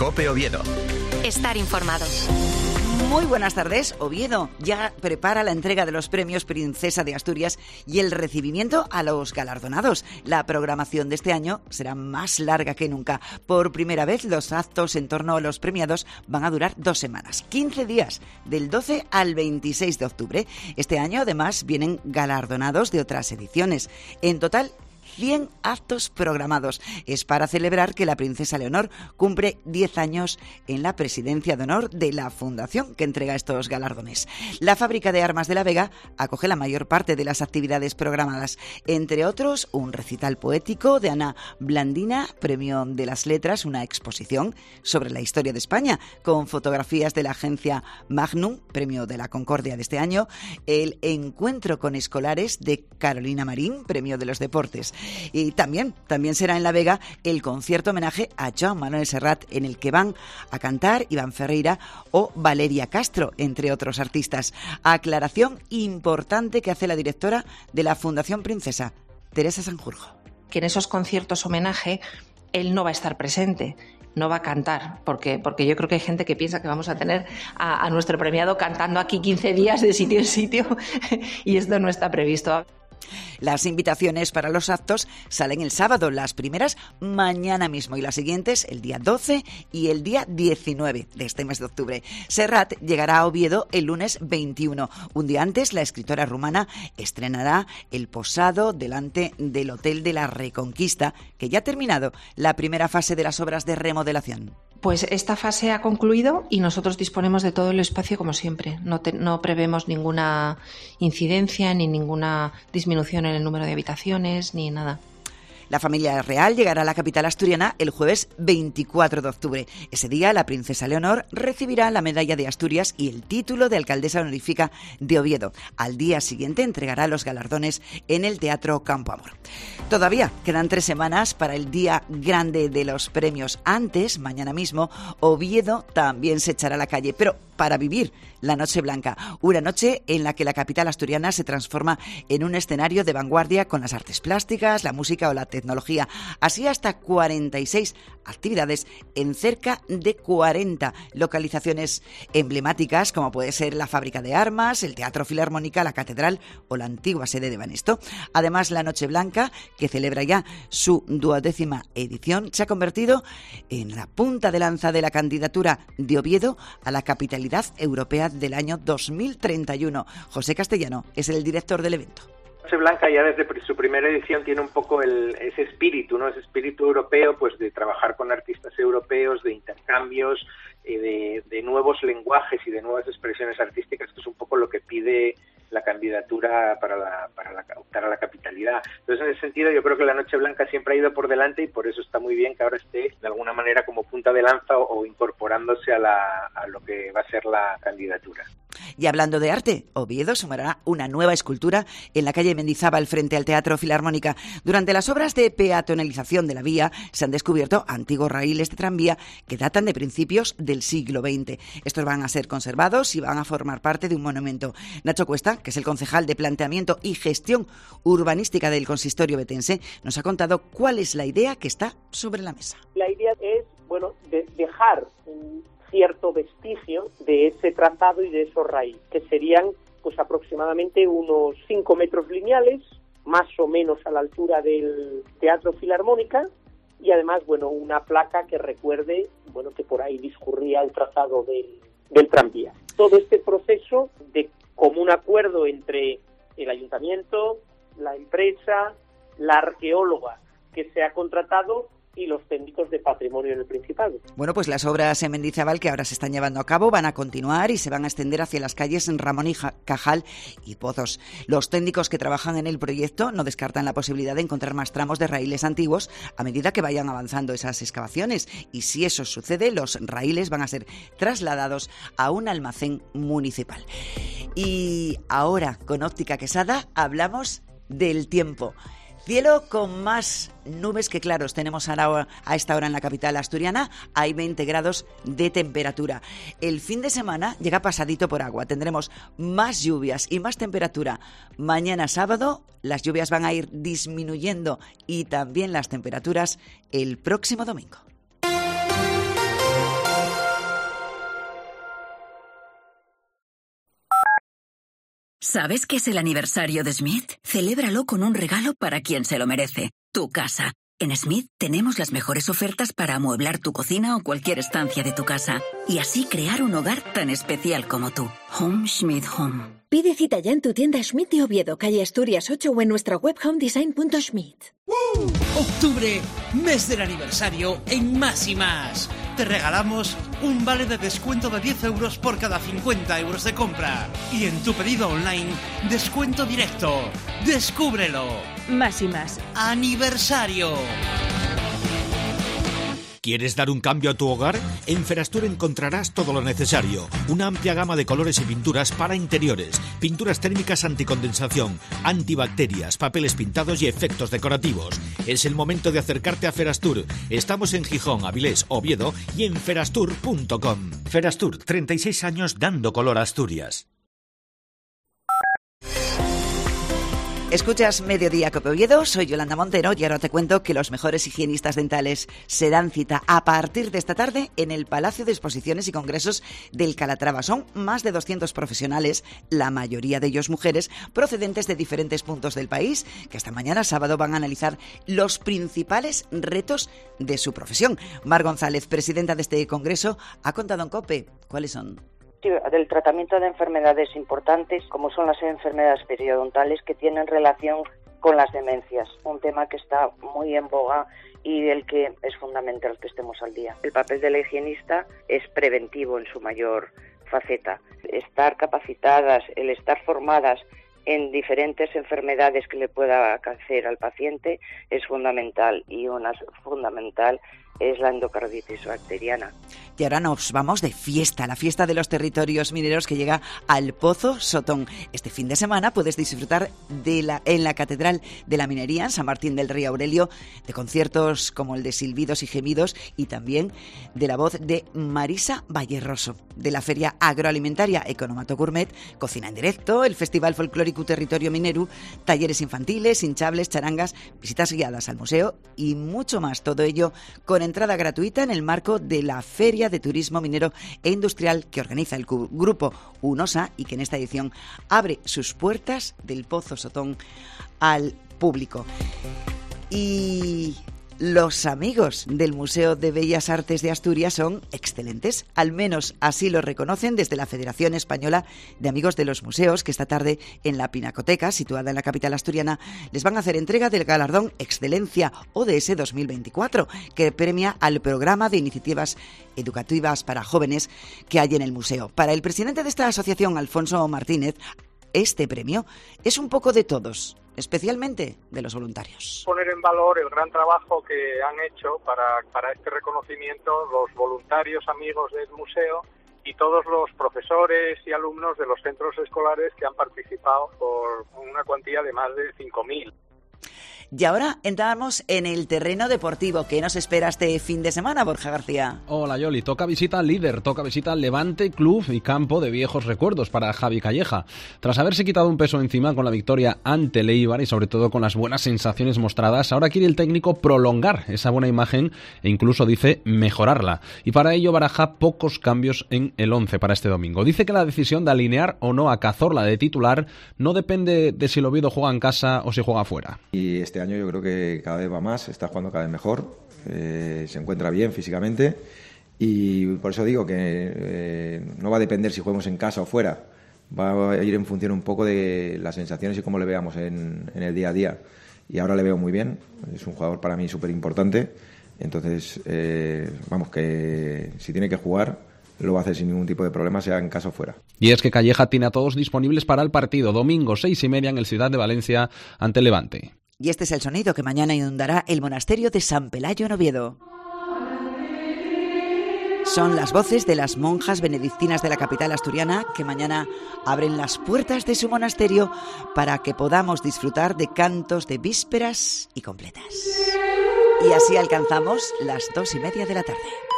COPE Oviedo. Estar informado. Muy buenas tardes. Oviedo ya prepara la entrega de los premios Princesa de Asturias y el recibimiento a los galardonados. La programación de este año será más larga que nunca. Por primera vez, los actos en torno a los premiados van a durar 2 semanas, 15 días, del 12 al 26 de octubre. Este año, además, vienen galardonados de otras ediciones. En total, 100 actos programados. Es para celebrar que la princesa Leonor cumple 10 años en la presidencia de honor de la fundación que entrega estos galardones. La Fábrica de Armas de la Vega acoge la mayor parte de las actividades programadas, entre otros un recital poético de Ana Blandina, Premio de las Letras, una exposición sobre la historia de España con fotografías de la agencia Magnum, Premio de la Concordia de este año, el encuentro con escolares de Carolina Marín, Premio de los Deportes. Y también será en La Vega el concierto homenaje a Joan Manuel Serrat, en el que van a cantar Iván Ferreira o Valeria Castro, entre otros artistas. Aclaración importante que hace la directora de la Fundación Princesa, Teresa Sanjurjo. Que en esos conciertos homenaje él no va a estar presente, no va a cantar, porque yo creo que hay gente que piensa que vamos a tener a nuestro premiado cantando aquí 15 días de sitio en sitio y esto no está previsto. Las invitaciones para los actos salen el sábado, las primeras mañana mismo y las siguientes el día 12 y el día 19 de este mes de octubre. Serrat llegará a Oviedo el lunes 21. Un día antes, la escritora rumana estrenará El Posado delante del Hotel de la Reconquista, que ya ha terminado la primera fase de las obras de remodelación. Pues esta fase ha concluido y nosotros disponemos de todo el espacio como siempre. No prevemos ninguna incidencia ni ninguna disminución en el número de habitaciones ni nada. La familia real llegará a la capital asturiana el jueves 24 de octubre. Ese día, la princesa Leonor recibirá la medalla de Asturias y el título de alcaldesa honorífica de Oviedo. Al día siguiente entregará los galardones en el Teatro Campo Amor. Todavía quedan 3 semanas para el día grande de los premios. Antes, mañana mismo, Oviedo también se echará a la calle, pero para vivir la Noche Blanca, una noche en la que la capital asturiana se transforma en un escenario de vanguardia con las artes plásticas, la música o la tecnología. Así hasta 46 actividades en cerca de 40 localizaciones emblemáticas, como puede ser la Fábrica de Armas, el Teatro Filarmónica, la Catedral o la antigua sede de Banesto. Además, la Noche Blanca, que celebra ya su 12ª edición, se ha convertido en la punta de lanza de la candidatura de Oviedo a la capitalidad europea del año 2031. José Castellano es el director del evento. Noche Blanca ya desde su primera edición tiene un poco ese espíritu, ¿no? Ese espíritu europeo, pues de trabajar con artistas europeos, de intercambios, de nuevos lenguajes y de nuevas expresiones artísticas, que es un poco lo que pide la candidatura para optar a la capitalidad. Entonces, en ese sentido, yo creo que la Noche Blanca siempre ha ido por delante y por eso está muy bien que ahora esté de alguna manera como punta de lanza o incorporándose a lo que va a ser la candidatura. Y hablando de arte, Oviedo sumará una nueva escultura en la calle Mendizábal frente al Teatro Filarmónica. Durante las obras de peatonalización de la vía se han descubierto antiguos raíles de tranvía que datan de principios del siglo XX. Estos van a ser conservados y van a formar parte de un monumento. Nacho Cuesta, que es el concejal de Planteamiento y Gestión Urbanística del Consistorio Betense, nos ha contado cuál es la idea que está sobre la mesa. La idea es, dejar un cierto vestigio de ese trazado y de esos raíles, que serían pues aproximadamente unos 5 metros lineales, más o menos a la altura del Teatro Filarmónica, y además, una placa que recuerde, que por ahí discurría el trazado del tranvía. Todo este proceso de común acuerdo entre el ayuntamiento, la empresa, la arqueóloga que se ha contratado y los técnicos de patrimonio en el Principado. Bueno, pues las obras en Mendizábal que ahora se están llevando a cabo van a continuar y se van a extender hacia las calles Ramón y Cajal y Pozos. Los técnicos que trabajan en el proyecto no descartan la posibilidad de encontrar más tramos de raíles antiguos a medida que vayan avanzando esas excavaciones, y si eso sucede, los raíles van a ser trasladados a un almacén municipal. Y ahora, con Óptica Quesada, hablamos del tiempo. Cielo con más nubes que claros tenemos a esta hora en la capital asturiana. Hay 20 grados de temperatura. El fin de semana llega pasadito por agua. Tendremos más lluvias y más temperatura. Mañana sábado las lluvias van a ir disminuyendo y también las temperaturas el próximo domingo. ¿Sabes qué es el aniversario de Smith? Celébralo con un regalo para quien se lo merece. Tu casa. En Smith tenemos las mejores ofertas para amueblar tu cocina o cualquier estancia de tu casa. Y así crear un hogar tan especial como tú. Home Smith Home. Pide cita ya en tu tienda Schmidt de Oviedo, calle Asturias 8 o en nuestra web homedesign.schmidt. Octubre, mes del aniversario en Más y Más. Te regalamos un vale de descuento de 10 euros por cada 50 euros de compra. Y en tu pedido online, descuento directo. ¡Descúbrelo! Más y Más. ¡Aniversario! ¿Quieres dar un cambio a tu hogar? En Ferastur encontrarás todo lo necesario. Una amplia gama de colores y pinturas para interiores, pinturas térmicas anticondensación, antibacterias, papeles pintados y efectos decorativos. Es el momento de acercarte a Ferastur. Estamos en Gijón, Avilés, Oviedo y en ferastur.com. Ferastur, 36 años dando color a Asturias. Escuchas Mediodía Cope Oviedo, soy Yolanda Montero y ahora te cuento que los mejores higienistas dentales se dan cita a partir de esta tarde en el Palacio de Exposiciones y Congresos del Calatrava. Son más de 200 profesionales, la mayoría de ellos mujeres, procedentes de diferentes puntos del país, que esta mañana sábado van a analizar los principales retos de su profesión. Mar González, presidenta de este congreso, ha contado en COPE cuáles son. Del tratamiento de enfermedades importantes, como son las enfermedades periodontales que tienen relación con las demencias, un tema que está muy en boga y del que es fundamental que estemos al día. El papel de la higienista es preventivo en su mayor faceta. Estar capacitadas, el estar formadas en diferentes enfermedades que le pueda acaecer al paciente es fundamental, y una fundamental es la endocarditis bacteriana. Y ahora nos vamos de fiesta, la fiesta de los territorios mineros que llega al Pozo Sotón. Este fin de semana puedes disfrutar en la Catedral de la Minería, en San Martín del Rey Aurelio, de conciertos como el de Silbidos y Gemidos y también de la voz de Marisa Valleroso, de la Feria Agroalimentaria Economato Gourmet, cocina en directo, el Festival Folclórico Territorio Minero, talleres infantiles, hinchables, charangas, visitas guiadas al museo y mucho más. Todo ello con entrada gratuita en el marco de la Feria de Turismo Minero e Industrial que organiza el grupo UNOSA y que en esta edición abre sus puertas del Pozo Sotón al público. Y los amigos del Museo de Bellas Artes de Asturias son excelentes, al menos así lo reconocen desde la Federación Española de Amigos de los Museos, que esta tarde en la Pinacoteca, situada en la capital asturiana, les van a hacer entrega del galardón Excelencia ODS 2024, que premia al programa de iniciativas educativas para jóvenes que hay en el museo. Para el presidente de esta asociación, Alfonso Martínez, este premio es un poco de todos, especialmente de los voluntarios. Poner en valor el gran trabajo que han hecho para este reconocimiento los voluntarios amigos del museo y todos los profesores y alumnos de los centros escolares que han participado por una cuantía de más de 5.000. Y ahora entramos en el terreno deportivo. ¿Qué nos espera este fin de semana, Borja García? Hola, Yoli. Toca visita al líder, toca visita al Levante, club y campo de viejos recuerdos para Javi Calleja. Tras haberse quitado un peso encima con la victoria ante el Eibar y sobre todo con las buenas sensaciones mostradas, ahora quiere el técnico prolongar esa buena imagen e incluso dice mejorarla. Y para ello baraja pocos cambios en el 11 para este domingo. Dice que la decisión de alinear o no a Cazorla de titular no depende de si el Oviedo juega en casa o si juega fuera. Y este año yo creo que cada vez va más, está jugando cada vez mejor, se encuentra bien físicamente y por eso digo que no va a depender si jugamos en casa o fuera, va a ir en función un poco de las sensaciones y cómo le veamos en el día a día. Y ahora le veo muy bien, es un jugador para mí súper importante, entonces vamos, que si tiene que jugar lo va a hacer sin ningún tipo de problema, sea en casa o fuera. Y es que Calleja tiene a todos disponibles para el partido, domingo 6:30 en el Ciudad de Valencia ante el Levante. Y este es el sonido que mañana inundará el monasterio de San Pelayo en Oviedo. Son las voces de las monjas benedictinas de la capital asturiana que mañana abren las puertas de su monasterio para que podamos disfrutar de cantos de vísperas y completas. Y así alcanzamos las 2:30 de la tarde.